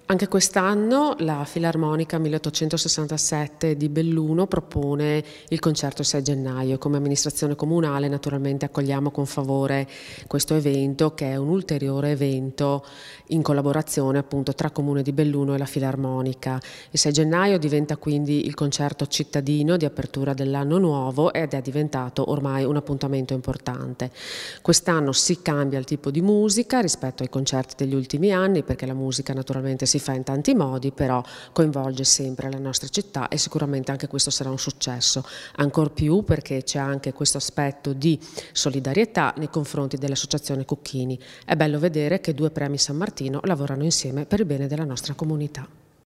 Anche quest'anno la Filarmonica 1867 di Belluno propone il concerto il 6 gennaio. Come amministrazione comunale naturalmente accogliamo con favore questo evento, che è un ulteriore evento in collaborazione appunto tra Comune di Belluno e la Filarmonica. Il 6 gennaio diventa quindi il concerto cittadino di apertura dell'anno nuovo ed è diventato ormai un appuntamento importante. Quest'anno si cambia il tipo di musica rispetto ai concerti degli ultimi anni, perché la musica naturalmente si fa in tanti modi, però coinvolge sempre la nostra città e sicuramente anche questo sarà un successo, ancor più perché c'è anche questo aspetto di solidarietà nei confronti dell'Associazione Cucchini. È bello vedere che due premi San Martino lavorano insieme per il bene della nostra comunità.